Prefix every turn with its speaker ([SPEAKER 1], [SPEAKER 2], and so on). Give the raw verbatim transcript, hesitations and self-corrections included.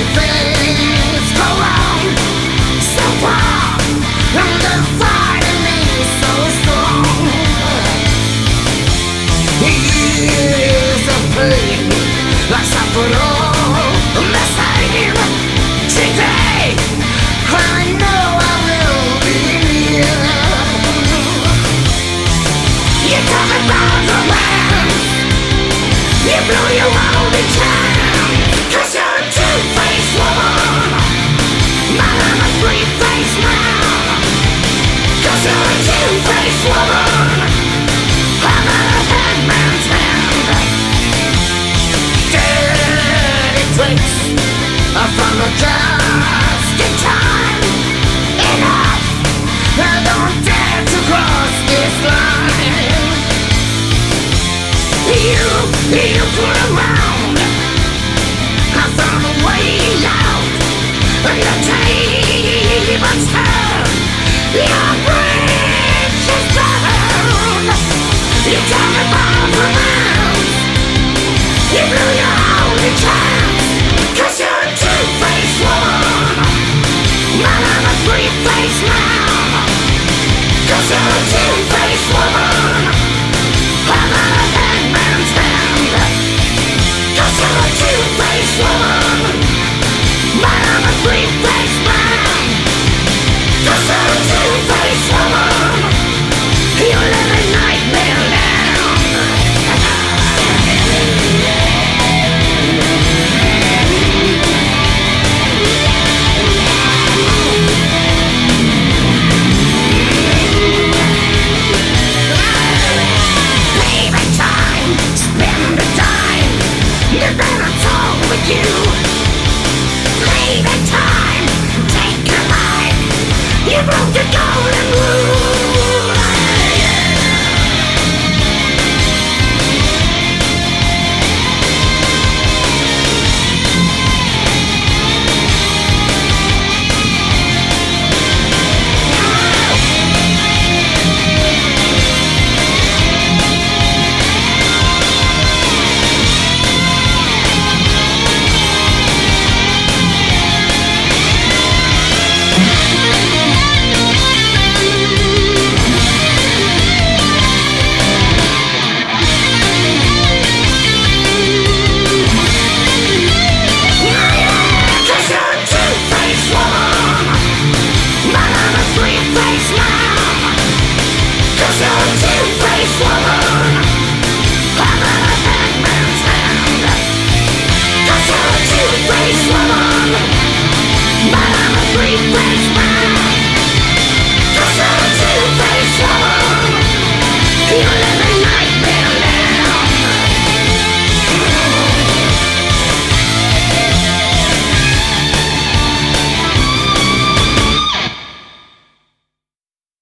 [SPEAKER 1] things go wrong so far, and the fight in me so strong. Years of pain, I suffered all the same. Today, I know I will be near. You talk about romance, you blow your only chance, 'cause you're a two-faced woman, but I'm a three-faced man. 'Cause you're a two-faced woman, I'm a headman's hand. Dirty tricks from the just in time. Enough, I don't dare to cross this line. You, you put around, I found a way out. Your tables turn, your bridge is burned. You talk about romance, you blew your only chance. 'Cause you're a two-faced woman, but I'm a three-faced man. 'Cause you're a two-faced woman, I'm a headman's hand. 'Cause you're a two-faced woman, but I'm a three-faced man. 'Cause you're a two-faced woman, you live in nightmare land. Payback time, spend the time, you're gonna talk with you. Payback time, take your life, you broke the golden rule. But I'm a three-faced man. 'Cause you're a two-faced woman,